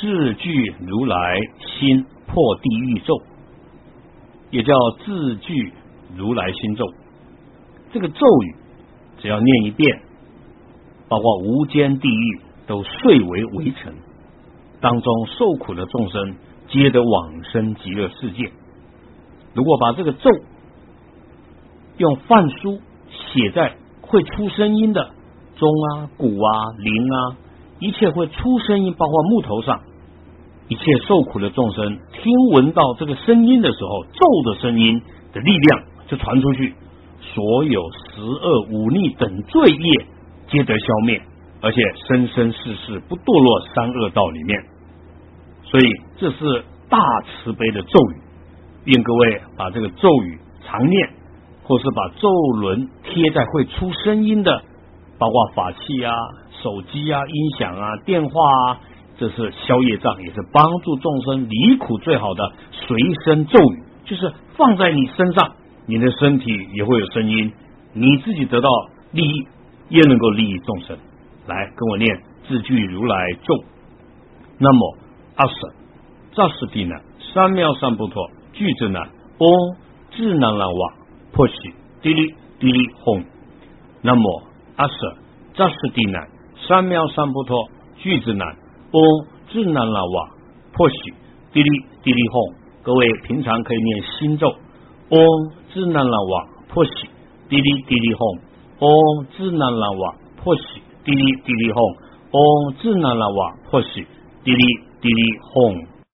智具如来心破地狱咒，也叫智具如来心咒。这个咒语只要念一遍，包括无间地狱都碎为微尘，当中受苦的众生皆得往生极乐世界。如果把这个咒用梵书写在会出声音的钟啊、鼓啊、铃啊，一切会出声音，包括木头上，一切受苦的众生听闻到这个声音的时候，咒的声音的力量就传出去，所有十恶忤逆等罪业皆得消灭，而且生生世世不堕落三恶道里面。所以这是大慈悲的咒语，愿各位把这个咒语常念，或是把咒轮贴在会出声音的，包括法器啊、手机啊、音响啊、电话啊，这是消业障，也是帮助众生离苦最好的随身咒语，就是放在你身上，你的身体也会有声音，你自己得到利益，也能够利益众生。来跟我念智具如来咒。那么阿舍扎斯蒂那三藐三菩提俱胝那嗡智难那瓦破喜滴哩滴哩吽。那么阿舍扎斯蒂那三藐三菩提俱胝那嗡智难那瓦破喜滴哩滴哩吽。各位平常可以念心咒，嗡智难那瓦破喜滴哩滴哩吽，嗡智难那瓦破喜滴哩滴哩吽，嗡智难那瓦破喜滴哩滴哩吽。